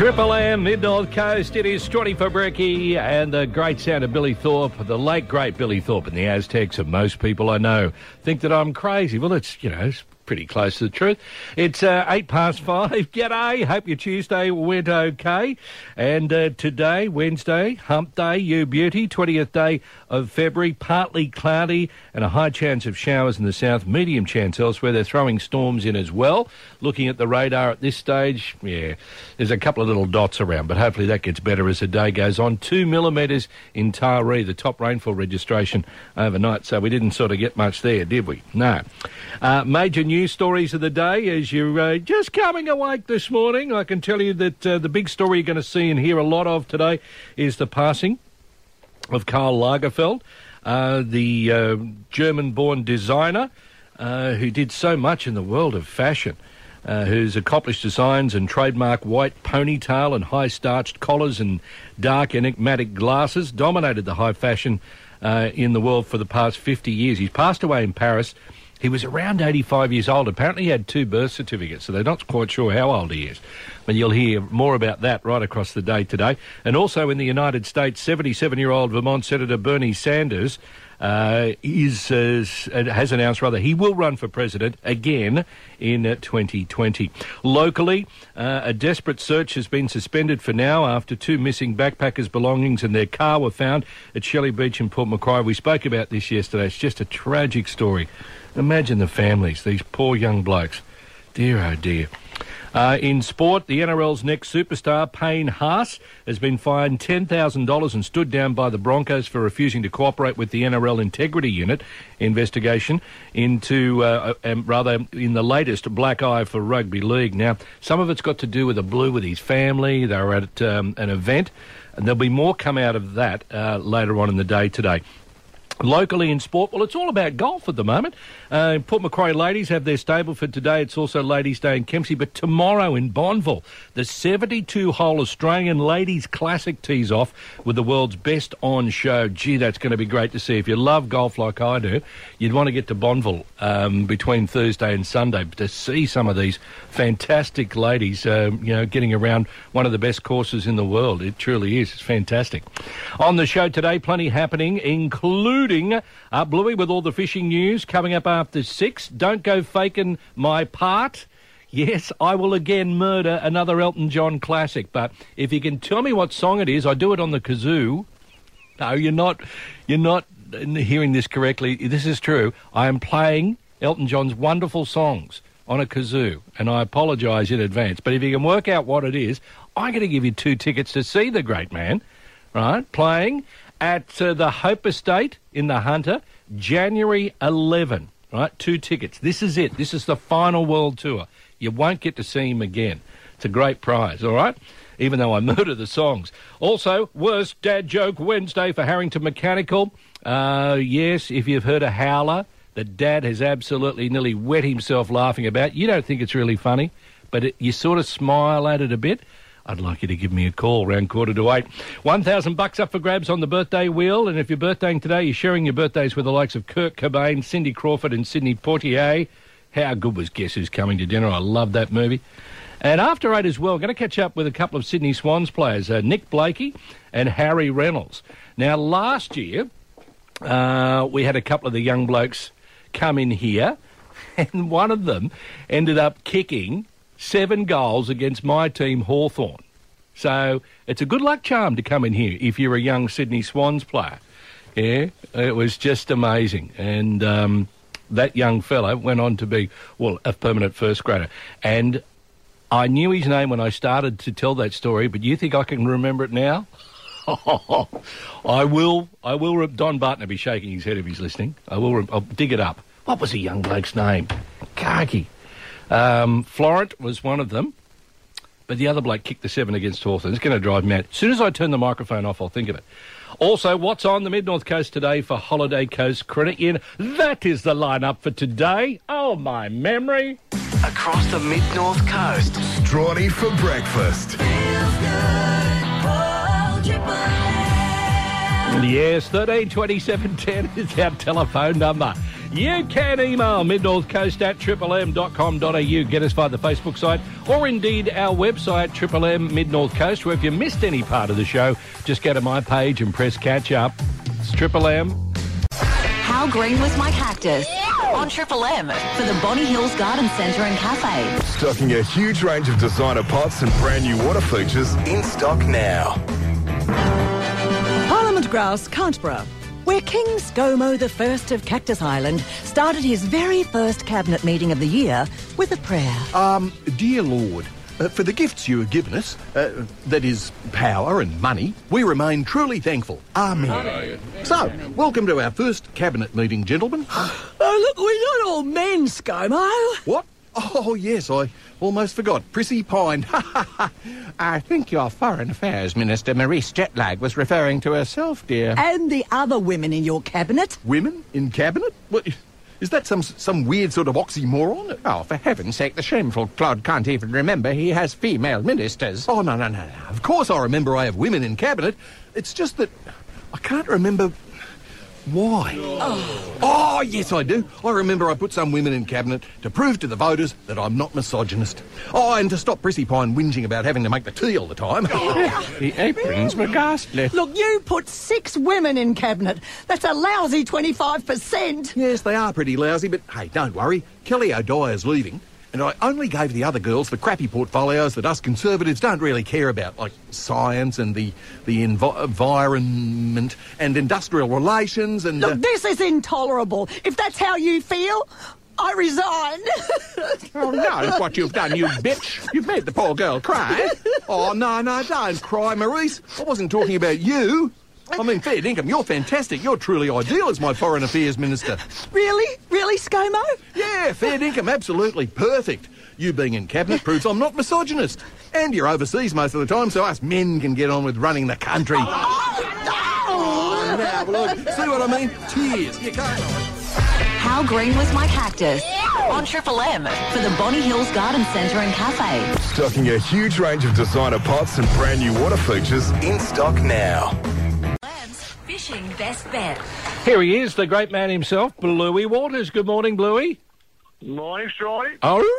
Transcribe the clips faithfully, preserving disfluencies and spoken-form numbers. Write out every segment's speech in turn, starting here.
Triple M, Mid-North Coast. It is Strawny for Brekkie and the great sound of Billy Thorpe, the late, great Billy Thorpe, and the Aztecs. And most people I know think that I'm crazy. Well, it's, you know, it's pretty close to the truth. It's uh, eight past five. G'day. Hope your Tuesday went okay. And uh, today, Wednesday, hump day, you beauty, twentieth day of February, partly cloudy and a high chance of showers in the south, medium chance elsewhere. They're throwing storms in as well. Looking at the radar at this stage, yeah, there's a couple of little dots around, but hopefully that gets better as the day goes on. Two millimetres in Taree, the top rainfall registration overnight, so we didn't sort of get much there, did we? No. Uh, major news stories of the day as you're uh, just coming awake this morning. I can tell you that uh, the big story you're going to see and hear a lot of today is the passing of Karl Lagerfeld, uh, the uh, German-born designer uh, who did so much in the world of fashion, uh, whose accomplished designs and trademark white ponytail and high-starched collars and dark enigmatic glasses dominated the high fashion uh, in the world for the past fifty years. He's passed away in Paris. He was around eighty-five years old. Apparently he had two birth certificates, so they're not quite sure how old he is. But you'll hear more about that right across the day today. And also in the United States, seventy-seven-year-old Vermont Senator Bernie Sanders uh, is uh, has announced, rather, he will run for president again in uh, twenty twenty. Locally, uh, a desperate search has been suspended for now after two missing backpackers' belongings and their car were found at Shelley Beach in Port Macquarie. We spoke about this yesterday. It's just a tragic story. Imagine the families, these poor young blokes. Dear, oh dear. Uh, in sport, the N R L's next superstar, Payne Haas, has been fined ten thousand dollars and stood down by the Broncos for refusing to cooperate with the N R L Integrity Unit investigation into, uh, um, rather, in the latest black eye for rugby league. Now, some of it's got to do with the blue with his family. They were at um, an event, and there'll be more come out of that uh, later on in the day today. Locally in sport, well, it's all about golf at the moment. Uh, Port Macquarie ladies have their stable for today. It's also Ladies' Day in Kempsey. But tomorrow in Bonville, the seventy-two hole Australian Ladies Classic tees off with the world's best on show. Gee, that's going to be great to see. If you love golf like I do, you'd want to get to Bonville um, between Thursday and Sunday to see some of these fantastic ladies, uh, you know, getting around one of the best courses in the world. It truly is. It's fantastic. On the show today, plenty happening, including Uh, Bluey with all the fishing news coming up after six. Don't go faking my part. Yes, I will again murder another Elton John classic. But if you can tell me what song it is, I do it on the kazoo. No, you're not. You're not hearing this correctly. This is true. I am playing Elton John's wonderful songs on a kazoo, and I apologise in advance. But if you can work out what it is, I'm going to give you two tickets to see the great man. Right, playing at uh, the Hope Estate in the Hunter, January eleventh, right? Two tickets. This is it. This is the final world tour. You won't get to see him again. It's a great prize, all right? Even though I murder the songs. Also, worst dad joke Wednesday for Harrington Mechanical. Uh, yes, if you've heard a howler that Dad has absolutely nearly wet himself laughing about, you don't think it's really funny, but it, you sort of smile at it a bit. I'd like you to give me a call around quarter to eight. One thousand bucks up for grabs on the birthday wheel, and if you're birthdaying today, you're sharing your birthdays with the likes of Kurt Cobain, Cindy Crawford and Sidney Poitier. How good was Guess Who's Coming to Dinner? I love that movie. And after eight as well, going to catch up with a couple of Sydney Swans players, uh, Nick Blakey and Harry Reynolds. Now, last year, uh, we had a couple of the young blokes come in here, and one of them ended up kicking seven goals against my team, Hawthorn. So it's a good luck charm to come in here if you're a young Sydney Swans player. Yeah, it was just amazing. And um, that young fella went on to be, well, a permanent first grader. And I knew his name when I started to tell that story, but you think I can remember it now? I will. I will. Don Barton will be shaking his head if he's listening. I will. I'll dig it up. What was the young bloke's name? Khaki. Um, Florent was one of them, but the other bloke kicked the seven against Hawthorn. It's going to drive me mad. As soon as I turn the microphone off, I'll think of it. Also, what's on the Mid-North Coast today for Holiday Coast Cricket? In that is the lineup for today. Oh, my memory. Across the Mid-North Coast. Strawny for breakfast. Yes, thirteen twenty-seven ten is our telephone number. You can email midnorthcoast at triple m dot com dot a u. Get us via the Facebook site or indeed our website, Triple M Mid North Coast, where if you missed any part of the show, just go to my page and press catch up. It's Triple M. How green was my cactus? On Triple M for the Bonnie Hills Garden Centre and Cafe. Stocking a huge range of designer pots and brand new water features in stock now. Parliament Grouse, Canterbury, where King ScoMo the First of Cactus Island started his very first cabinet meeting of the year with a prayer. Um, dear Lord, uh, for the gifts you have given us, uh, that is power and money, we remain truly thankful. Amen. Amen. So, welcome to our first cabinet meeting, gentlemen. Oh, look, we're not all men, ScoMo. What? Oh, yes, I almost forgot. Prissy Pine. I think your Foreign Affairs Minister, Maurice Jetlag, was referring to herself, dear. And the other women in your cabinet. Women in cabinet? What, is that some some weird sort of oxymoron? Oh, for heaven's sake, the shameful clod can't even remember he has female ministers. Oh, no, no, no, no. Of course I remember I have women in cabinet. It's just that I can't remember why. Oh. oh, yes, I do. I remember I put some women in cabinet to prove to the voters that I'm not misogynist. Oh, and to stop Prissy Pine whinging about having to make the tea all the time. The aprons were ghastly. Look, you put six women in cabinet. That's a lousy twenty-five percent. Yes, they are pretty lousy, but hey, don't worry. Kelly O'Dyer's leaving, and I only gave the other girls the crappy portfolios that us Conservatives don't really care about, like science and the the envi- environment and industrial relations and... Look, uh, this is intolerable. If that's how you feel, I resign. Oh, no, what you've done, you bitch. You've made the poor girl cry. Oh, no, no, don't cry, Maurice. I wasn't talking about you. I mean, fair dinkum, you're fantastic. You're truly ideal as my Foreign Affairs Minister. Really? Really, ScoMo? Yeah, fair dinkum, absolutely perfect. You being in cabinet proves I'm not misogynist. And you're overseas most of the time, so us men can get on with running the country. Oh, no! Oh, now, look, see what I mean? Tears. You can't... How green was my cactus? On Triple M for the Bonnie Hills Garden Centre and Cafe. Stocking a huge range of designer pots and brand new water features in stock now. Fishing best bet. Here he is, the great man himself, Bluey Waters. Good morning, Bluey. Morning, Strawley.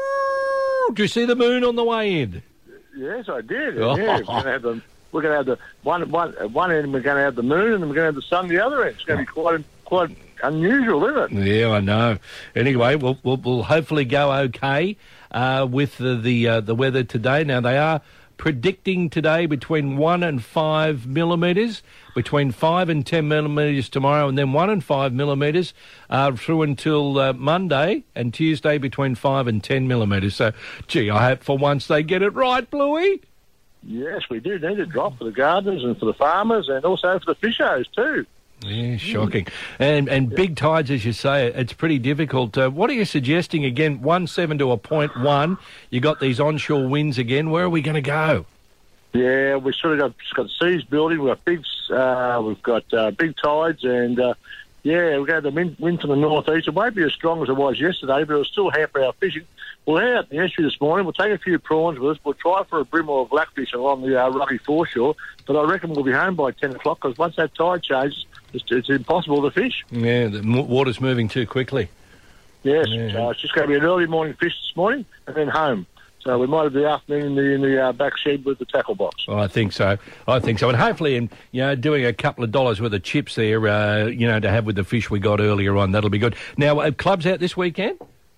Oh, did you see the moon on the way in? Yes, I did. Oh. Yeah, we're going to have the we're going to have the one one at one end. We're going to have the moon, and we're going to have the sun the other end. It's going to be quite quite unusual, isn't it? Yeah, I know. Anyway, we'll we'll, we'll hopefully go okay uh, with the the, uh, the weather today. Now they are predicting today between one and five millimetres, between five and ten millimetres tomorrow, and then one and five millimetres uh, through until uh, Monday and Tuesday between five and ten millimetres. So, gee, I hope for once they get it right, Bluey. Yes, we do need a drop for the gardeners and for the farmers, and also for the fishers too. Yeah, shocking. And and yeah. Big tides, as you say, it's pretty difficult. Uh, what are you suggesting again? one seven to a point one. You got these onshore winds again. Where are we going to go? Yeah, we've sort of got, got seas building. We've got big, uh, we've got uh, big tides, and uh, yeah, we're going to wind, wind from the northeast. It won't be as strong as it was yesterday, but it'll still hamper our fishing. We'll head out the estuary this morning. We'll take a few prawns with us. We'll try for a brim or a blackfish along the uh, rocky foreshore, but I reckon we'll be home by ten o'clock because once that tide changes, it's, it's impossible to fish. Yeah, the water's moving too quickly. Yes, yeah. So it's just going to be an early morning fish this morning and then home. So we might have the afternoon in the, in the uh, back shed with the tackle box. Oh, I think so. I think so. And hopefully, in, you know, doing a couple of dollars worth of chips there, uh, you know, to have with the fish we got earlier on, that'll be good. Now, are clubs out this weekend?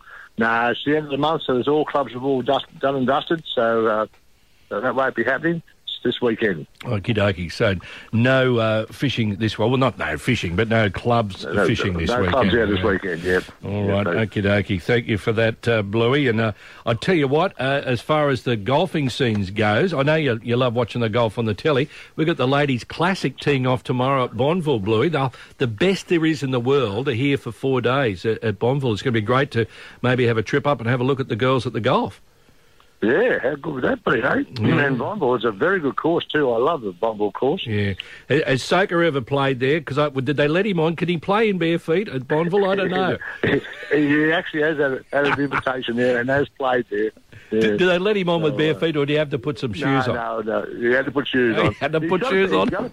No, it's the end of the month, so there's all clubs have all dust, done and dusted, so, uh, so that won't be happening. This weekend. Okie dokie. So no uh, fishing this well. Well, not no fishing, but no clubs no, fishing this no weekend. No clubs out this weekend, yep. All right, okie dokie. Thank you for that, uh, Bluey. And uh, I'll tell you what, uh, as far as the golfing scenes goes, I know you, you love watching the golf on the telly. We've got the Ladies Classic teeing off tomorrow at Bonville, Bluey. The, the best there is in the world are here for four days at, at Bonville. It's going to be great to maybe have a trip up and have a look at the girls at the golf. Yeah, how good would that be, eh? Mm. And Bonville is a very good course too. I love the Bonville course. Yeah. Has Soka ever played there? Because did they let him on? Can he play in bare feet at Bonville? I don't know. He actually has had, had an invitation there and has played there. Yeah. Do, do they let him on so, with bare feet, or do you have to put some shoes no, on? No, no, you had to put shoes oh, on. You had to he's put got, shoes he's on? Got,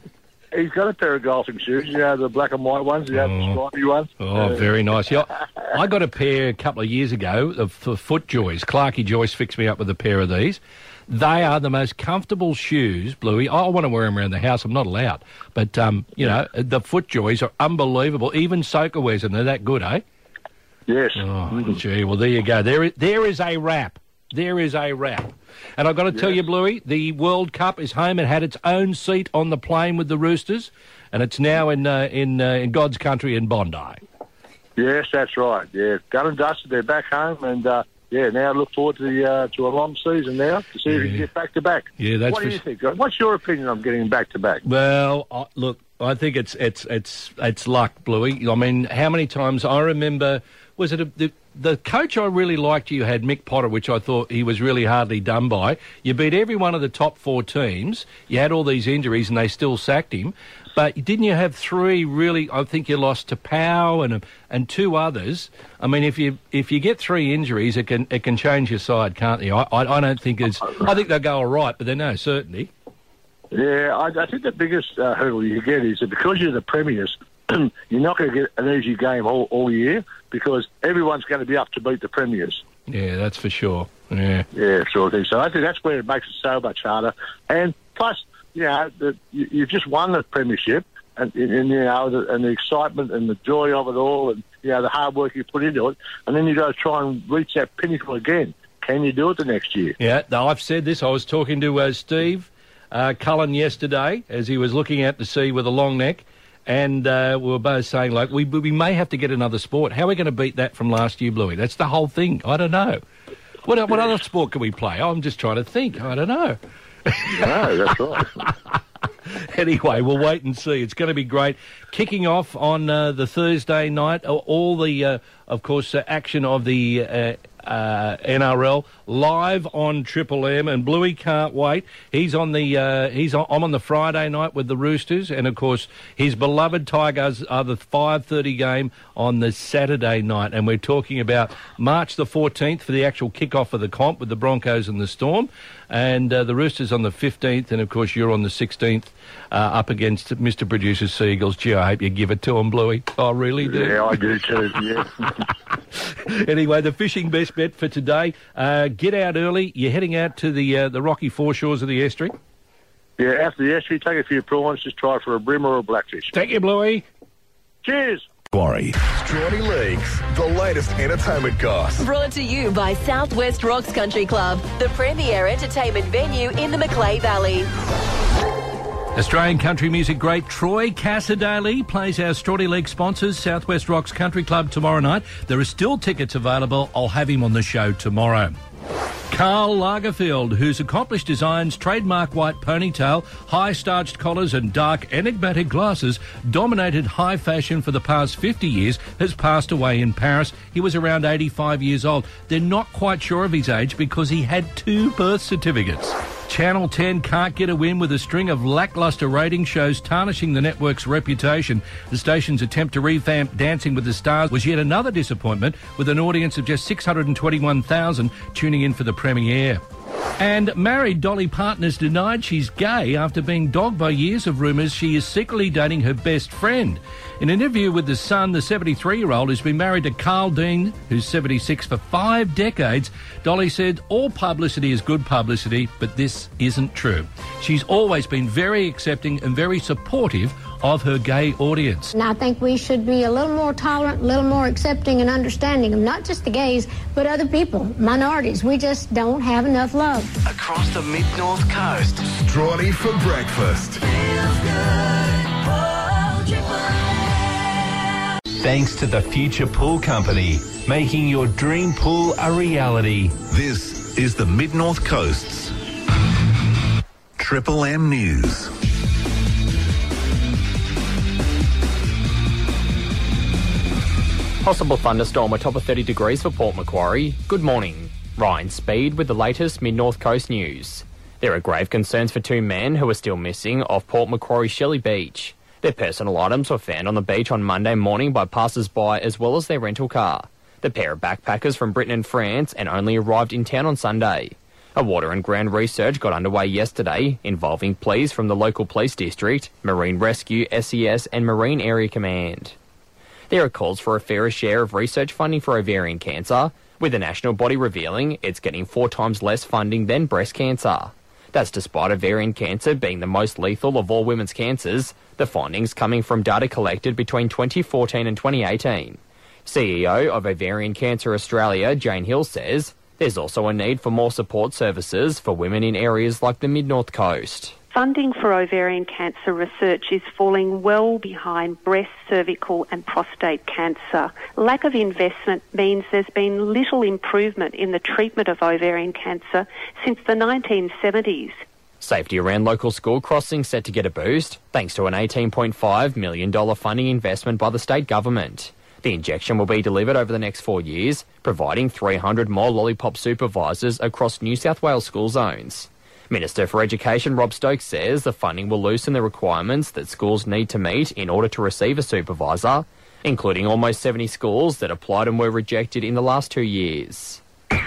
he's got a pair of golfing shoes, you know, the black and white ones, you know, the stripy ones. Oh, Uh, very nice. Yeah, I got a pair a couple of years ago of for FootJoys. Clarkie Joyce fixed me up with a pair of these. They are the most comfortable shoes, Bluey. I want to wear them around the house. I'm not allowed. But, um, you know, the FootJoys are unbelievable. Even Soka wears them. They're that good, eh? Yes. Oh, gee. Well, there you go. There is, there is a wrap. There is a wrap. And I've got to tell you, Bluey, the World Cup is home. It had its own seat on the plane with the Roosters, and it's now in uh, in uh, in God's country in Bondi. Yes, that's right. Yeah, done and dusted. They're back home, and uh, yeah, now look forward to the uh, to a long season now to see if we can get back to back. Yeah, that's What do for you think? What's your opinion on getting back to back? Well, uh, look, I think it's it's it's it's luck, Bluey. I mean, how many times I remember was it a, the the coach I really liked? You had Mick Potter, which I thought he was really hardly done by. You beat every one of the top four teams. You had all these injuries, and they still sacked him. But didn't you have three really? I think you lost to Powell and and two others. I mean, if you if you get three injuries, it can it can change your side, can't you? I I, I don't think it's. I think they'll go all right, but there's no certainty. Yeah, I, I think the biggest uh, hurdle you get is that because you're the premiers, you're not going to get an easy game all, all year because everyone's going to be up to beat the premiers. Yeah, that's for sure. Yeah, yeah, sort of thing. So I think that's where it makes it so much harder. And plus, you know, the, you, you've just won the premiership, and, and, and you know, the, and the excitement and the joy of it all, and you know, the hard work you put into it, and then you got to try and reach that pinnacle again. Can you do it the next year? Yeah, no, I've said this. I was talking to uh, Steve uh, Cullen yesterday as he was looking out to sea with a long neck, and uh, we were both saying, like, we we may have to get another sport. How are we going to beat that from last year, Bluey? That's the whole thing. I don't know. What what other sport can we play? I'm just trying to think. I don't know. No, that's right. Anyway, we'll wait and see. It's going to be great. Kicking off on uh, the Thursday night, all the, uh, of course, uh, action of the uh, uh, N R L live on Triple M, and Bluey can't wait. He's on the uh, he's on, I'm on the Friday night with the Roosters, and of course his beloved Tigers are the five thirty game on the Saturday night, and we're talking about March the fourteenth for the actual kick-off of the comp with the Broncos and the Storm, and uh, the Roosters on the fifteenth, and of course you're on the sixteenth uh, up against Mister Producer Seagulls. Gee, I hope you give it to him, Bluey. I really do. Yeah, I do too, yeah. Anyway, the fishing best bet for today, uh, get out early. You're heading out to the uh, the rocky foreshores of the estuary. Yeah, after the estuary, take a few prawns, just try for a brim or a blackfish. Thank you, Bluey. Cheers. Quarry. Strawny Leagues, the latest entertainment goss. Brought to you by Southwest Rocks Country Club, the premier entertainment venue in the Macleay Valley. Australian country music great Troy Cassar-Daley plays our Strawny League sponsors, Southwest Rocks Country Club, tomorrow night. There are still tickets available. I'll have him on the show tomorrow. Karl Lagerfeld, whose accomplished designs, trademark white ponytail, high starched collars and dark enigmatic glasses dominated high fashion for the past fifty years, has passed away in Paris. He was around eighty-five years old. They're not quite sure of his age because he had two birth certificates. Channel ten can't get a win with a string of lacklustre rating shows tarnishing the network's reputation. The station's attempt to revamp Dancing with the Stars was yet another disappointment, with an audience of just six hundred twenty-one thousand tuning in for the premiere. And married Dolly Parton has denied she's gay after being dogged by years of rumours she is secretly dating her best friend. In an interview with The Sun, the seventy-three-year-old who's been married to Carl Dean, who's seventy-six, for five decades, Dolly said all publicity is good publicity, but this isn't true. She's always been very accepting and very supportive of her gay audience. And I think we should be a little more tolerant, a little more accepting and understanding of not just the gays, but other people, minorities. We just don't have enough love. Across the mid-north coast. Strawny for breakfast. Thanks to the Future Pool Company, making your dream pool a reality. This is the Mid-North Coast's Triple M News. Possible thunderstorm atop of thirty degrees for Port Macquarie. Good morning. Ryan Speed with the latest Mid-North Coast news. There are grave concerns for two men who are still missing off Port Macquarie Shelley Beach. Their personal items were found on the beach on Monday morning by passers-by as well as their rental car. The pair are backpackers from Britain and France and only arrived in town on Sunday. A water and ground research got underway yesterday involving pleas from the local police district, Marine Rescue, S E S and Marine Area Command. There are calls for a fairer share of research funding for ovarian cancer, with the national body revealing it's getting four times less funding than breast cancer. That's despite ovarian cancer being the most lethal of all women's cancers, the findings coming from data collected between twenty fourteen and twenty eighteen. C E O of Ovarian Cancer Australia, Jane Hill, says there's also a need for more support services for women in areas like the Mid-North Coast. Funding for ovarian cancer research is falling well behind breast, cervical and prostate cancer. Lack of investment means there's been little improvement in the treatment of ovarian cancer since the nineteen seventies. Safety around local school crossings set to get a boost thanks to an eighteen point five million dollars funding investment by the state government. The injection will be delivered over the next four years, providing three hundred more lollipop supervisors across New South Wales school zones. Minister for Education Rob Stokes says the funding will loosen the requirements that schools need to meet in order to receive a supervisor, including almost seventy schools that applied and were rejected in the last two years.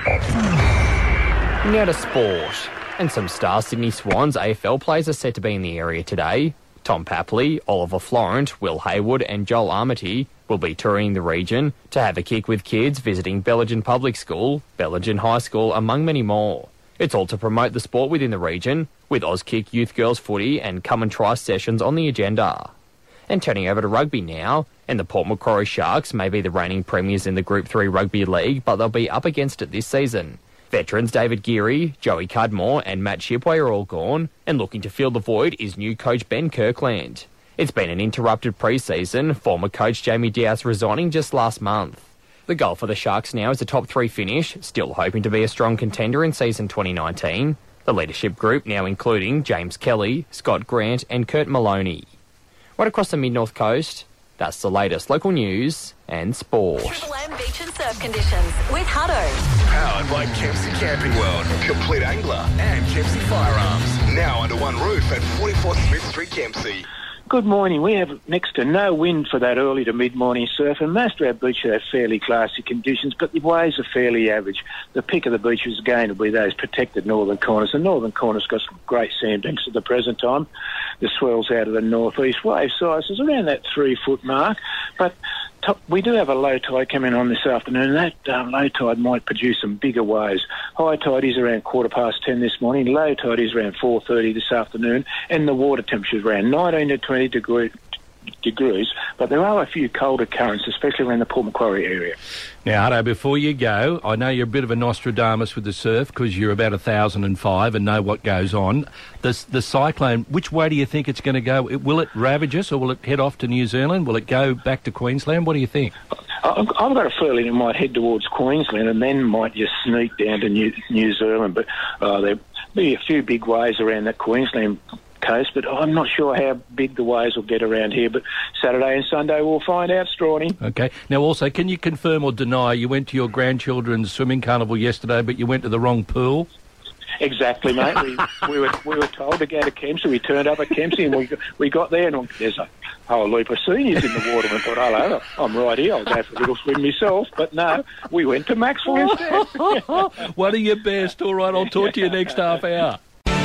Now to sport. And some star Sydney Swans A F L players are set to be in the area today. Tom Papley, Oliver Florent, Will Haywood and Joel Armitage will be touring the region to have a kick with kids visiting Belgian Public School, Belgian High School, among many more. It's all to promote the sport within the region, with Auskick Youth Girls Footy and Come and Try sessions on the agenda. And turning over to rugby now, and the Port Macquarie Sharks may be the reigning premiers in the Group three Rugby League, but they'll be up against it this season. Veterans David Geary, Joey Cudmore and Matt Shipway are all gone, and looking to fill the void is new coach Ben Kirkland. It's been an interrupted pre-season, former coach Jamie Dowse resigning just last month. The goal for the Sharks now is a top three finish, still hoping to be a strong contender in season twenty nineteen. The leadership group now including James Kelly, Scott Grant and Kurt Maloney. Right across the Mid-North Coast, that's the latest local news and sport. Triple M Beach and Surf Conditions with Hutto. Powered by Kempsey Camping World, Complete Angler and Kempsey Firearms. Now under one roof at forty-four Smith Street, Kempsey. Good morning. We have next to no wind for that early to mid-morning surf, and most of our beaches have fairly classy conditions, but the waves are fairly average. The pick of the beach is going to be those protected northern corners. The northern corner's got some great sand banks at the present time. The swells out of the northeast. Wave size is around that three-foot mark, but top, we do have a low tide coming on this afternoon, and that um, low tide might produce some bigger waves. High tide is around quarter past ten this morning, low tide is around four thirty this afternoon, and the water temperature is around nineteen to twenty degree, degrees, but there are a few colder currents, especially around the Port Macquarie area. Now, Hutto, before you go, I know you're a bit of a Nostradamus with the surf because you're about one thousand five and know what goes on. The, the cyclone, which way do you think it's going to go? It, will it ravage us or will it head off to New Zealand? Will it go back to Queensland? What do you think? I've, I've got a feeling it might head towards Queensland and then might just sneak down to New, New Zealand, but uh, there'll be a few big waves around that Queensland coast, but I'm not sure how big the waves will get around here, but Saturday and Sunday we'll find out, Strawny. Okay. Now also, can you confirm or deny you went to your grandchildren's swimming carnival yesterday, but you went to the wrong pool? Exactly, mate. We, we were we were told to go to Kempsey. We turned up at Kempsey and we we got there and there's a whole heap of seniors in the water and thought, hello, I'm right here, I'll go for a little swim myself. But no, we went to Maxwell instead. One of your best. All right, I'll talk to you next half hour.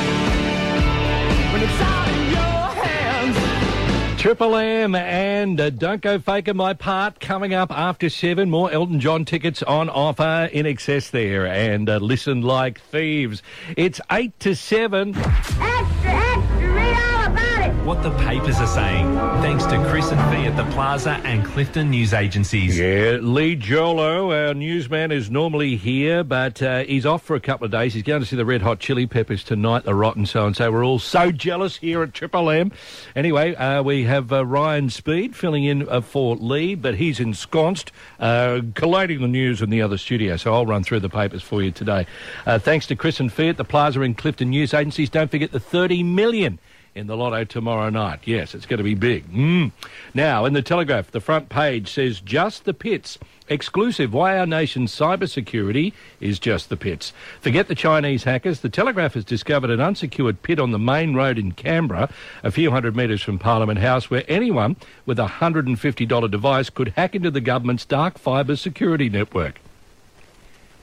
When it's out in your hands. Triple M and uh, Don't Go Faking My Part coming up after seven. More Elton John tickets on offer in excess there. And uh, Listen Like Thieves. It's eight to seven. Extra, extra, read all about it. What the papers are saying, thanks to Chris and Fee at the Plaza and Clifton News Agencies. Yeah, Lee Jolo, our newsman, is normally here, but uh, he's off for a couple of days. He's going to see the Red Hot Chili Peppers tonight, the Rotten So-and-So. We're all so jealous here at Triple M. Anyway, uh, we have uh, Ryan Speed filling in uh, for Lee, but he's ensconced, uh, collating the news in the other studio, so I'll run through the papers for you today. Uh, thanks to Chris and Fee at the Plaza and Clifton News Agencies. Don't forget the thirty million dollars in the lotto tomorrow night. Yes, it's going to be big. Mm. Now, in the Telegraph, the front page says, just the pits. Exclusive, why our nation's cybersecurity is just the pits. Forget the Chinese hackers. The Telegraph has discovered an unsecured pit on the main road in Canberra, a few hundred metres from Parliament House, where anyone with a one hundred fifty dollars device could hack into the government's dark fibre security network.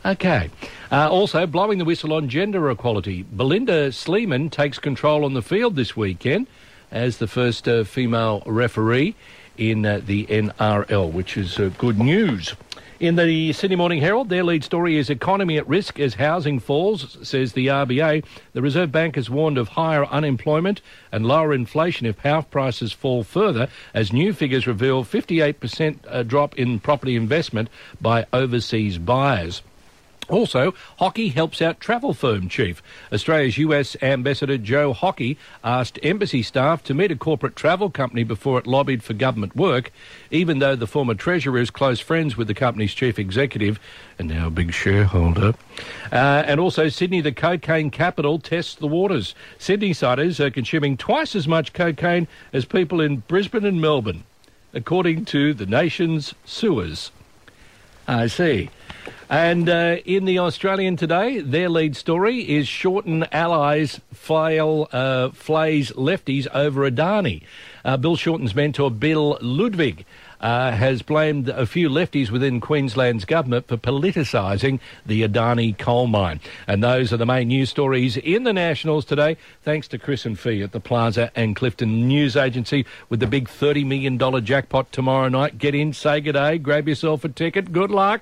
Okay. Uh, also, blowing the whistle on gender equality. Belinda Sleeman takes control on the field this weekend as the first uh, female referee in uh, the N R L, which is uh, good news. In the Sydney Morning Herald, their lead story is economy at risk as housing falls, says the R B A. The Reserve Bank has warned of higher unemployment and lower inflation if house prices fall further, as new figures reveal fifty-eight percent drop in property investment by overseas buyers. Also, Hockey helps out travel firm chief. Australia's U S Ambassador Joe Hockey asked embassy staff to meet a corporate travel company before it lobbied for government work, even though the former treasurer is close friends with the company's chief executive and now a big shareholder. Uh, and also, Sydney, the cocaine capital, tests the waters. Sydney-siders are consuming twice as much cocaine as people in Brisbane and Melbourne, according to the nation's sewers. I see. And uh, in the Australian today, their lead story is Shorten allies flail, uh, flays lefties over Adani. Uh, Bill Shorten's mentor, Bill Ludwig, uh, has blamed a few lefties within Queensland's government for politicising the Adani coal mine. And those are the main news stories in the Nationals today, thanks to Chris and Fee at the Plaza and Clifton News Agency with the big thirty million dollars jackpot tomorrow night. Get in, say good day, grab yourself a ticket. Good luck.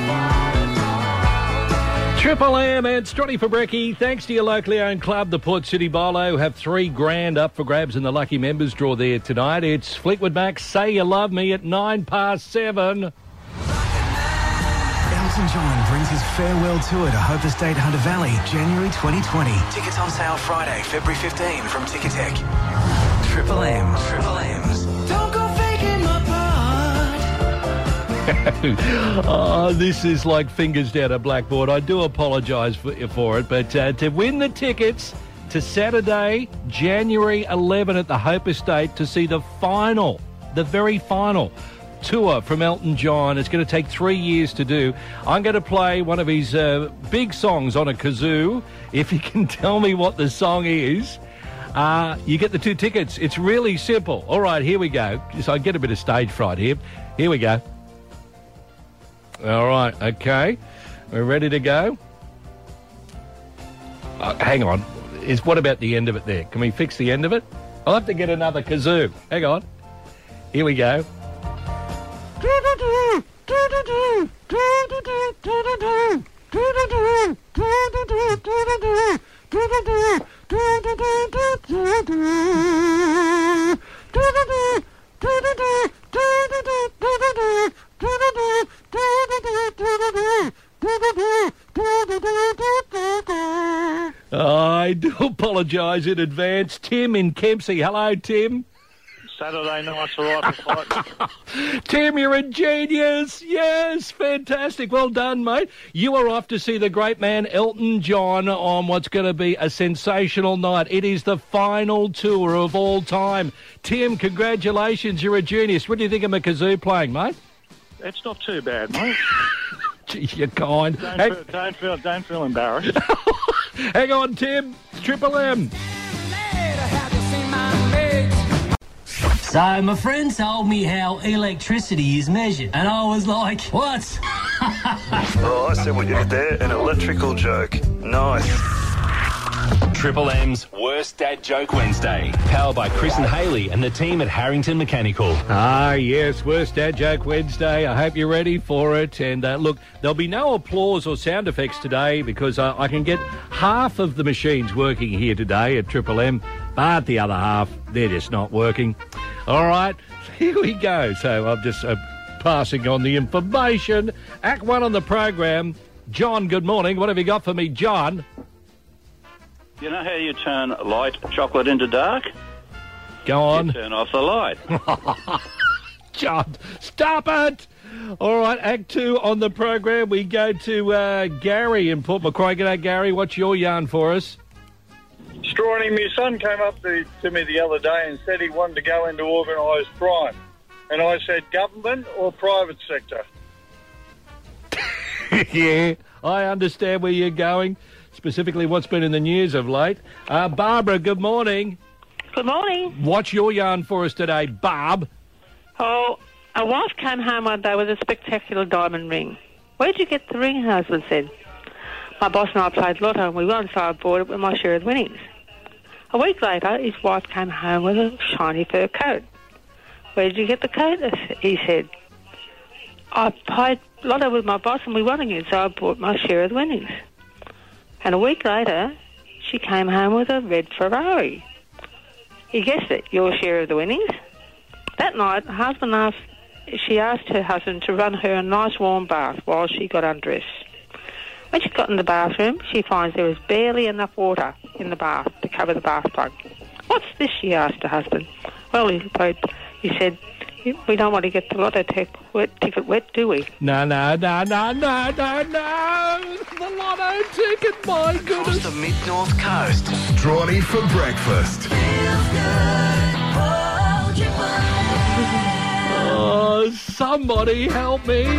Triple M and Strotty for Brekkie. Thanks to your locally owned club, the Port City Bolo, have three grand up for grabs in the lucky members draw there tonight. It's Fleetwood Mac, Say You Love Me at nine past seven. Elton John brings his farewell tour to Hope Estate Hunter Valley, January twenty twenty. Tickets on sale Friday, February fifteenth from Ticketek. Triple M, Triple M's. Don't go faking my part. Oh, this is like fingers down a blackboard. I do apologise for, for it, but uh, to win the tickets to Saturday, January eleventh at the Hope Estate to see the final, the very final tour from Elton John. It's going to take three years to do. I'm going to play one of his uh, big songs on a kazoo. If you can tell me what the song is, uh, you get the two tickets. It's really simple. All right, here we go. So I get a bit of stage fright here. Here we go. All right, okay. We're ready to go. Uh, hang on. Is what about the end of it there? Can we fix the end of it? I'll have to get another kazoo. Hang on. Here we go. I do apologise in advance. Tim in Kempsey. Hello, Tim. Saturday night's all right for fighting. Tim, you're a genius. Yes, fantastic. Well done, mate. You are off to see the great man Elton John on what's going to be a sensational night. It is the final tour of all time. Tim, congratulations. You're a genius. What do you think of my kazoo playing, mate? It's not too bad, mate. Gee, you're kind. Don't, Hey- feel, don't feel don't feel embarrassed. Hang on, Tim. Triple M. So my friend told me how electricity is measured, and I was like, what? Oh, I see what you did there. An electrical joke. Nice. Triple M's Worst Dad Joke Wednesday. Powered by Chris and Haley and the team at Harrington Mechanical. Ah, yes, Worst Dad Joke Wednesday. I hope you're ready for it. And uh, look, there'll be no applause or sound effects today because uh, I can get half of the machines working here today at Triple M, but the other half, they're just not working. All right, here we go. So I'm just uh, passing on the information. Act one on the program. John, good morning. What have you got for me, John? You know how you turn light chocolate into dark? Go on. You turn off the light. John, stop it! All right, Act two on the program. We go to uh, Gary in Port Macquarie. G'day, Gary. What's your yarn for us? Strawny, my son came up to, to me the other day and said he wanted to go into organised crime. And I said, government or private sector? Yeah, I understand where you're going, specifically what's been in the news of late. Uh, Barbara, good morning. Good morning. What's your yarn for us today, Barb? Oh, a wife came home one day with a spectacular diamond ring. Where'd you get the ring, husband said. My boss and I played lotto and we won, so I bought it with my share of the winnings. A week later, his wife came home with a shiny fur coat. Where did you get the coat? He said. I played lotto with my boss and we won again, so I bought my share of the winnings. And a week later, she came home with a red Ferrari. You guessed it, your share of the winnings. That night, husband asked, she asked her husband to run her a nice warm bath while she got undressed. When she got in the bathroom, she finds there was barely enough water in the bath to cover the bath plug. What's this, she asked her husband. Well, he, he said, we don't want to get the lotto tick wet, ticket wet, do we? No, no, no, no, no, no, no. The lotto ticket, my goodness. Across the mid-north coast. Strawny for breakfast. Oh, somebody help me.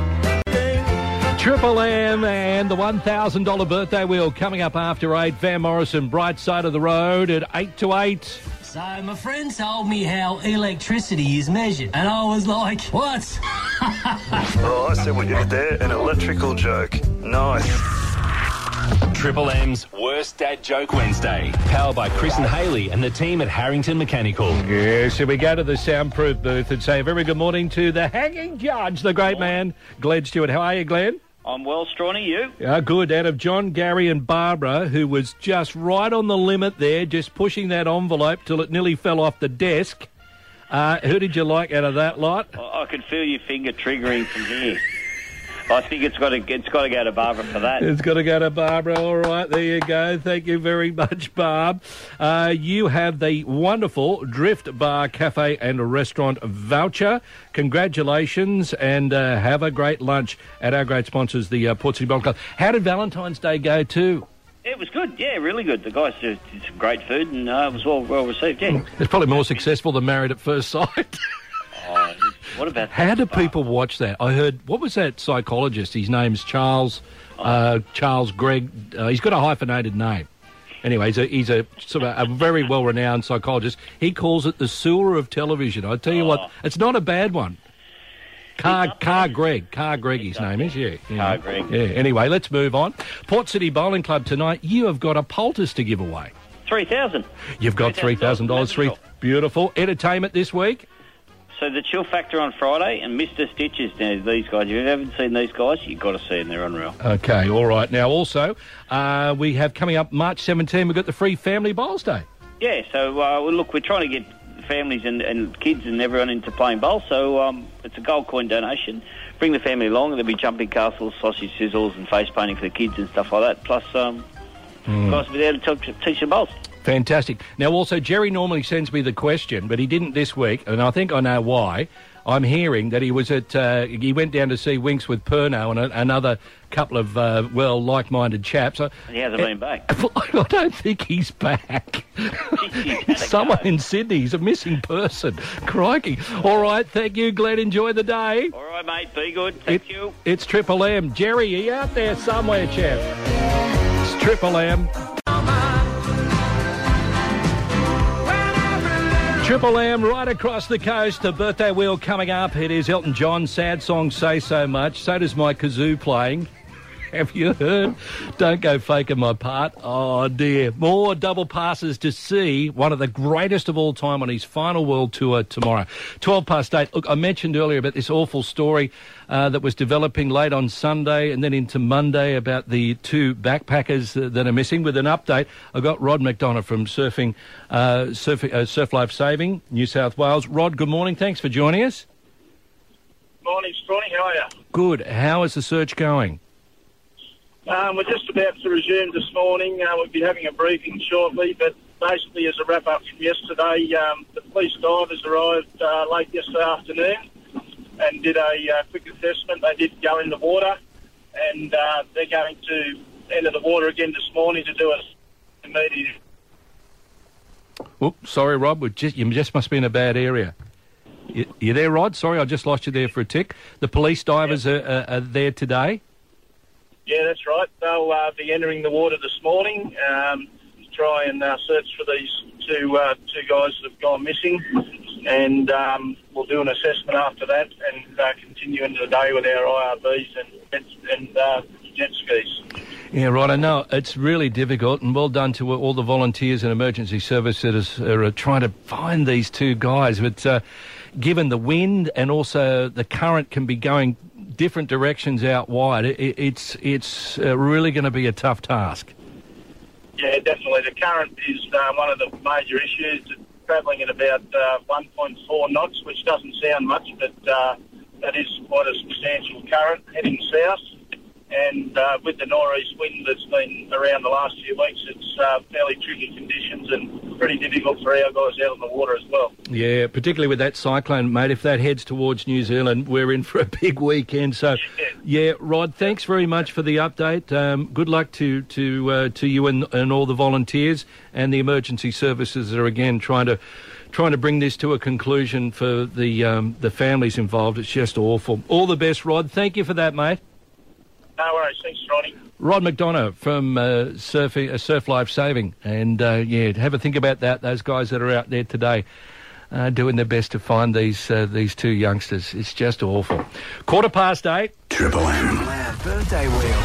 Triple M and the one thousand dollars birthday wheel coming up after eight. Van Morrison, Bright Side of the Road at eight to eight. So my friend told me how electricity is measured, and I was like, what? Oh, I see what you did there. An electrical joke. Nice. Triple M's Worst Dad Joke Wednesday. Powered by Chris and Haley and the team at Harrington Mechanical. Yes, so we go to the soundproof booth and say a very good morning to the hanging judge, the great man, Glenn Stewart. How are you, Glenn? I'm well, Strawny. You? Yeah, good. Out of John, Gary and Barbara, who was just right on the limit there, just pushing that envelope till it nearly fell off the desk. Uh, who did you like out of that lot? I, I can feel your finger triggering from here. I think it's got to it's got to go to Barbara for that. It's got to go to Barbara. All right, there you go. Thank you very much, Barb. Uh, you have the wonderful Drift Bar Cafe and Restaurant voucher. Congratulations, and uh, have a great lunch at our great sponsors, the uh, Port City Bottle Club. How did Valentine's Day go too? It was good, yeah, really good. The guys did some great food, and uh, it was well well received, yeah. It's probably more successful than Married at First Sight. Oh, what about that? How do people watch that? I heard, what was that psychologist? His name's Charles, uh, Charles Gregg. Uh, he's got a hyphenated name. Anyway, he's a, he's a sort of a very well-renowned psychologist. He calls it the sewer of television. I tell you oh. what, it's not a bad one. Car, Car Greg. Car Greg, his name is, yeah. yeah. Car Greg. Yeah, anyway, let's move on. Port City Bowling Club tonight, you have got a poultice to give away. three thousand dollars. You've got three thousand dollars. Three, beautiful. Entertainment this week? So the Chill Factor on Friday and Mister Stitches. Now, these guys, if you haven't seen these guys, you've got to see them. They're unreal. Okay, all right. Now, also, uh, we have coming up March seventeenth, we've got the free Family Bowls Day. Yeah, so, uh, well, look, we're trying to get families and, and kids and everyone into playing bowls, so um, it's a gold coin donation. Bring the family along, there'll be jumping castles, sausage sizzles and face painting for the kids and stuff like that, plus um, mm. guys will be there to t- teach them bowls. Fantastic. Now, also, Jerry normally sends me the question, but he didn't this week, and I think I know why. I'm hearing that he was at, uh, he went down to see Winks with Perno and a, another couple of, uh, well, like-minded chaps. He hasn't uh, been back. I don't think he's back. Someone go. in Sydney, he's a missing person. Crikey. All right, thank you, Glenn. Enjoy the day. All right, mate, be good. Thank it, you. It's Triple M. Jerry, are you out there somewhere, chap? It's Triple M. Triple M right across the coast. The birthday wheel coming up. It is Elton John. Sad song, Say So Much. So does my kazoo playing. Have you heard? Don't go faking my part. Oh, dear. More double passes to see one of the greatest of all time on his final world tour tomorrow. twelve past eight. Look, I mentioned earlier about this awful story uh, that was developing late on Sunday and then into Monday about the two backpackers uh, that are missing. With an update, I got Rod McDonough from Surfing, uh, Surf, uh, Surf Life Saving, New South Wales. Rod, good morning. Thanks for joining us. Morning, Strawny. How are you? Good. How is the search going? Um, we're just about to resume this morning. Uh, we'll be having a briefing shortly, but basically as a wrap-up from yesterday, um, the police divers arrived uh, late yesterday afternoon and did a uh, quick assessment. They did go in the water, and uh, they're going to enter the water again this morning to do a immediate... Oops, sorry, Rob. We just, you just must be in a bad area. You, you there, Rod? Sorry, I just lost you there for a tick. The police divers yep. are, are, are there today? Yeah, that's right. They'll uh, be entering the water this morning um, to try and uh, search for these two uh, two guys that have gone missing, and um, we'll do an assessment after that and uh, continue into the day with our I R Bs and med and uh, jet skis. Yeah, right. I know it's really difficult, and well done to all the volunteers and emergency services that are, are trying to find these two guys. But uh, given the wind and also the current can be going different directions out wide, it, it's it's uh, really going to be a tough task. Yeah, definitely. The current is uh, one of the major issues. It's travelling at about uh, one point four knots, which doesn't sound much, but uh, that is quite a substantial current heading south. And uh, with the nor'east wind that's been around the last few weeks, it's uh, fairly tricky conditions and pretty difficult for our guys out on the water as well. Yeah, particularly with that cyclone, mate. If that heads towards New Zealand, we're in for a big weekend. So, yeah, yeah Rod, thanks very much for the update. Um, good luck to to uh, to you and, and all the volunteers and the emergency services that are again trying to trying to bring this to a conclusion for the um, the families involved. It's just awful. All the best, Rod. Thank you for that, mate. No worries. Thanks, Ronnie. Rod McDonough from uh, Surf, uh, Surf Life Saving. And, uh, yeah, have a think about that, those guys that are out there today uh, doing their best to find these uh, these two youngsters. It's just awful. Quarter past eight. Triple M. Birthday wheel.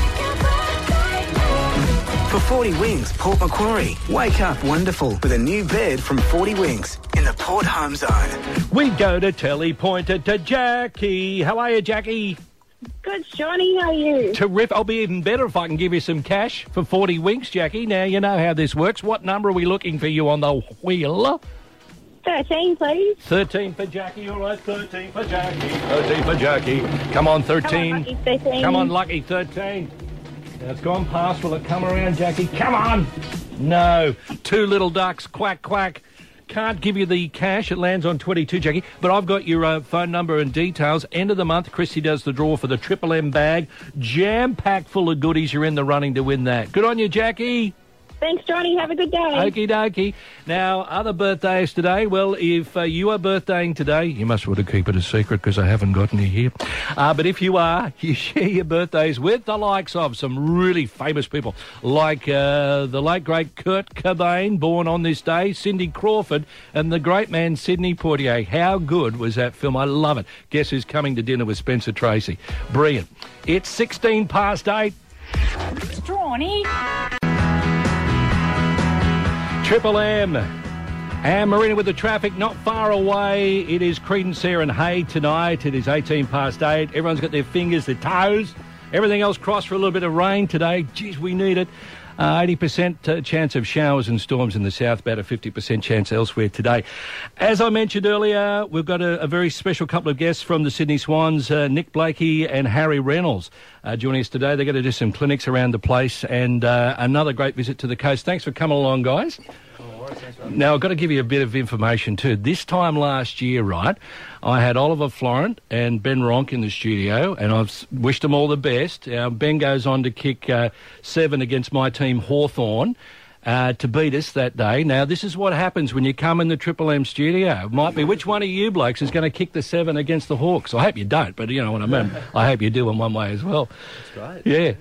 For forty Wings, Port Macquarie. Wake up wonderful with a new bed from forty Wings in the Port Home Zone. We go to Telly Pointed to Jackie. How are you, Jackie? Good, Johnny. How are you? Terrific. I'll be even better if I can give you some cash for forty winks, Jackie. Now, you know how this works. What number are we looking for you on the wheel? thirteen, please. thirteen for Jackie. All right, thirteen for Jackie. thirteen for Jackie. Come on, thirteen. Come on, Lucky thirteen. Come on, Lucky thirteen. Now, it's gone past. Will it come around, Jackie? Come on. No. Two little ducks. Quack, quack. Can't give you the cash. It lands on twenty-two, Jackie. But I've got your uh, phone number and details. End of the month, Christy does the draw for the Triple M bag. Jam-packed full of goodies. You're in the running to win that. Good on you, Jackie. Thanks, Johnny. Have a good day. Okie dokie. Now, other birthdays today. Well, if uh, you are birthdaying today, you must want to keep it a secret because I haven't gotten you here. Uh, but if you are, you share your birthdays with the likes of some really famous people, like uh, the late, great Kurt Cobain, born on this day, Cindy Crawford, and the great man Sidney Poitier. How good was that film? I love it. Guess who's coming to dinner with Spencer Tracy? Brilliant. It's sixteen past eight. Johnny. Triple M. And Marina with the traffic not far away. It is Creedence here and Hay tonight. It is eighteen past eight. Everyone's got their fingers, their toes. Everything else crossed for a little bit of rain today. Geez, we need it. Uh, eighty percent uh, chance of showers and storms in the south, about a fifty percent chance elsewhere today. As I mentioned earlier, we've got a, a very special couple of guests from the Sydney Swans, uh, Nick Blakey and Harry Reynolds, uh, joining us today. They're going to do some clinics around the place and uh, another great visit to the coast. Thanks for coming along, guys. Now, I've got to give you a bit of information too. This time last year, right, I had Oliver Florent and Ben Ronk in the studio, and I've wished them all the best. Uh, Ben goes on to kick uh, seven against my team, Hawthorn, uh, to beat us that day. Now, this is what happens when you come in the Triple M studio. It might be which one of you blokes is going to kick the seven against the Hawks. I hope you don't, but you know what I mean. I hope you do in one way as well. That's great. Yeah.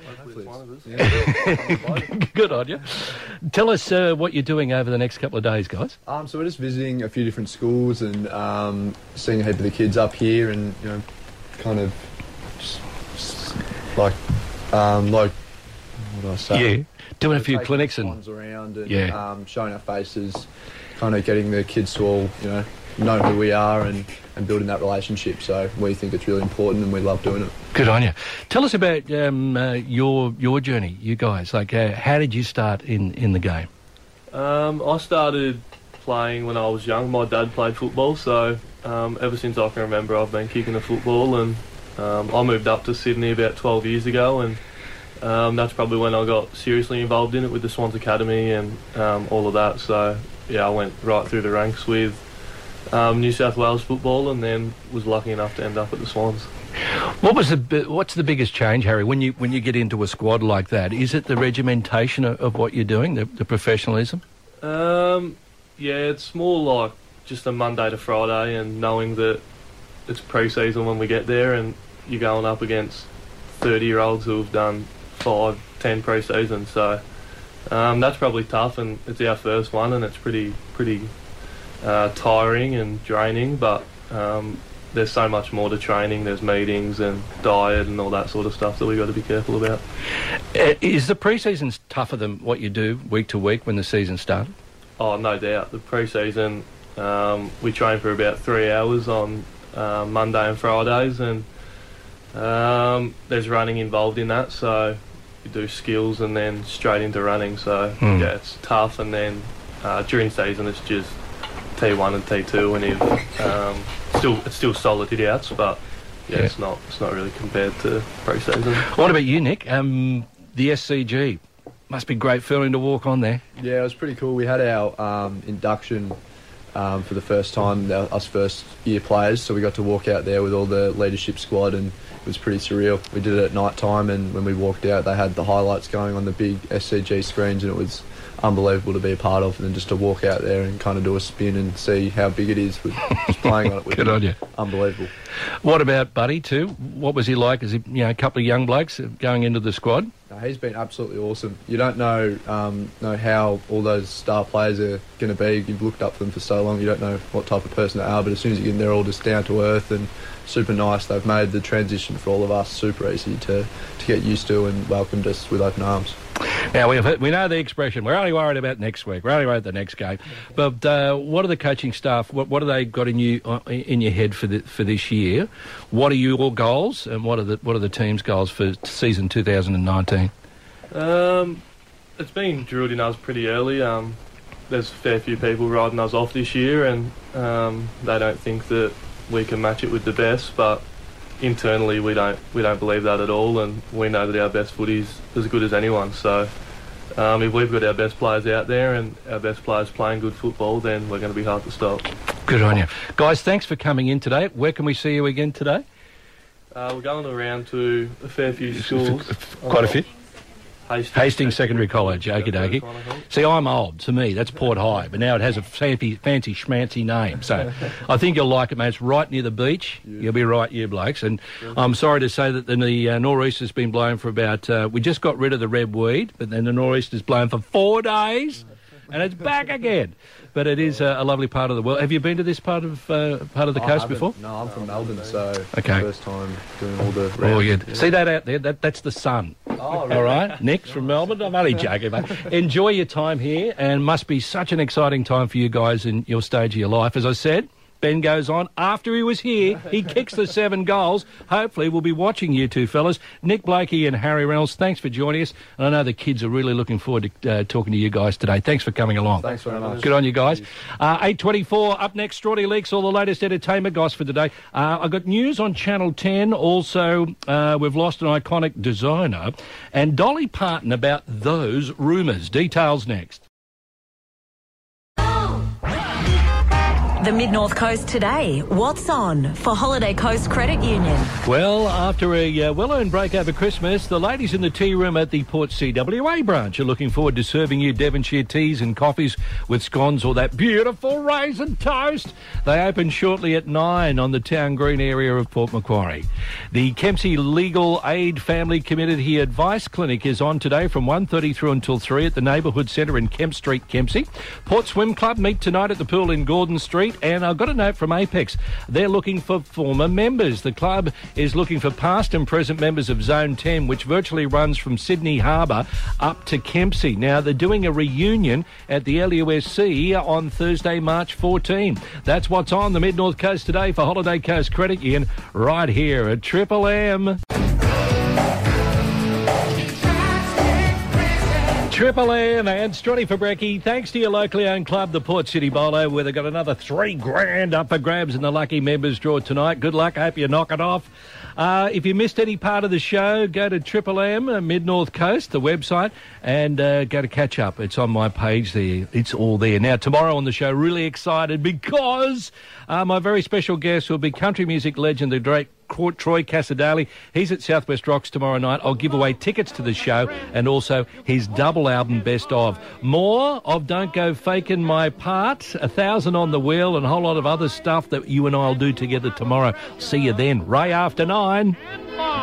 Yeah. Good on you. Tell us uh, what you're doing over the next couple of days, guys. Um, so we're just visiting a few different schools and um, seeing a heap of the kids up here, and you know, kind of just, just like, um, like, what do I say? Yeah, doing a few clinics and around and yeah. um, showing our faces, kind of getting the kids to all you know know who we are and, and building that relationship. So we think it's really important and we love doing it. Good on you. Tell us about um, uh, your your journey, you guys. Like, uh, how did you start in, in the game? Um, I started playing when I was young. My dad played football, so um, ever since I can remember, I've been kicking the football. And um, I moved up to Sydney about twelve years ago, and um, that's probably when I got seriously involved in it with the Swans Academy and um, all of that. So yeah, I went right through the ranks with um, New South Wales football, and then was lucky enough to end up at the Swans. What was the what's the biggest change, Harry, when you when you get into a squad like that? Is it the regimentation of, of what you're doing, the, the professionalism? Um, yeah, it's more like just a Monday to Friday, and knowing that it's pre-season when we get there, and you're going up against thirty-year-olds who have done five, ten pre-seasons. So um, that's probably tough, and it's our first one, and it's pretty pretty uh, tiring and draining, but. Um, there's so much more to training. There's meetings and diet and all that sort of stuff that we've got to be careful about. Uh, is the pre-season tougher than what you do week to week when the season started? Oh, no doubt. The pre-season, um, we train for about three hours on uh, Monday and Fridays, and um, there's running involved in that, so you do skills and then straight into running. So, Hmm. yeah, it's tough, and then uh, during season it's just T one and T two, and if, um, still it's still solid hit-outs, but yeah, Yeah. it's not it's not really compared to pre-season. What about you, Nick? Um, the S C G. Must be great feeling to walk on there. Yeah, it was pretty cool. We had our um, induction um, for the first time, our, us first year players, so we got to walk out there with all the leadership squad, and it was pretty surreal. We did it at night time, and when we walked out, they had the highlights going on the big S C G screens, and it was unbelievable to be a part of, and then just to walk out there and kind of do a spin and see how big it is with just playing on it. With Good on you. Unbelievable. What about Buddy too? What was he like? Is he, you know, a couple of young blokes going into the squad? No, he's been absolutely awesome. You don't know um, know how all those star players are going to be. You've looked up to them for so long. You don't know what type of person they are. But as soon as you get in, they're all just down to earth and super nice. They've made the transition for all of us super easy to, to get used to, and welcomed us with open arms. Now, we we know the expression, we're only worried about next week, we're only worried about the next game. But uh, what are the coaching staff, what, what have they got in you uh, in your head for the, for this year? What are your goals, and what are the what are the team's goals for season two thousand nineteen? Um, it's been drilled in us pretty early. Um, there's a fair few people riding us off this year, and um, they don't think that we can match it with the best, but internally we don't we don't believe that at all, and we know that our best footy's as good as anyone. So um, if we've got our best players out there and our best players playing good football, then we're going to be hard to stop. Good on you. Guys, thanks for coming in today. Where can we see you again today? Uh, we're going around to a fair few schools. Quite a few. Hastings, Hastings Secondary College, okie dokie. See, I'm old. To me, that's Port High, but now it has a fancy, fancy schmancy name. So I think you'll like it, mate. It's right near the beach. You'll be right, you blokes. And I'm sorry to say that the, the uh, nor'east has been blowing for about... Uh, we just got rid of the red weed, but then the nor'east is blowing for four days, and it's back again. But it is uh, a lovely part of the world. Have you been to this part of uh, part of the I coast haven't. before? No, I'm from Melbourne, so Okay. first time doing all the... Oh, rounds. yeah. Yeah. See that out there? That That's the sun. Oh, really? All right? Nick's from Melbourne. I'm only joking, mate. Enjoy your time here, and must be such an exciting time for you guys in your stage of your life. As I said, Ben goes on. After he was here, he kicks the seven goals. Hopefully, we'll be watching you two fellas. Nick Blakey and Harry Reynolds, thanks for joining us. And I know the kids are really looking forward to uh, talking to you guys today. Thanks for coming along. Thanks very much. Good on you guys. Uh, eight twenty-four, up next, Strawny Leaks, all the latest entertainment guys for today. Uh, I've got news on Channel ten. Also, uh, we've lost an iconic designer. And Dolly Parton about those rumours. Details next. The Mid-North Coast today. What's on for Holiday Coast Credit Union? Well, after a uh, well-earned break over Christmas, the ladies in the tea room at the Port C W A branch are looking forward to serving you Devonshire teas and coffees with scones or that beautiful raisin toast. They open shortly at nine on the Town Green area of Port Macquarie. The Kempsey Legal Aid Family Community Advice Clinic is on today from one thirty through until three at the Neighbourhood Centre in Kemp Street, Kempsey. Port Swim Club meet tonight at the pool in Gordon Street. And I've got a note from Apex. They're looking for former members. The club is looking for past and present members of Zone ten, which virtually runs from Sydney Harbour up to Kempsey. Now, they're doing a reunion at the L U S C on Thursday, March fourteenth. That's what's on the Mid-North Coast today for Holiday Coast Credit Union, right here at Triple M. Triple M and Stronny for Brekkie. Thanks to your locally owned club, the Port City Bolo, where they've got another three grand up for grabs in the lucky members draw tonight. Good luck. I hope you knock it off. Uh, if you missed any part of the show, go to Triple M, uh, Mid-North Coast, the website, and uh, go to catch up. It's on my page there. It's all there. Now, tomorrow on the show, really excited because uh, my very special guest will be country music legend, the great Troy Casadali. He's at Southwest Rocks tomorrow night. I'll give away tickets to the show and also his double album Best Of. More of Don't Go Faking My Part, A Thousand on the Wheel, and a whole lot of other stuff that you and I will do together tomorrow. See you then. Ray after nine.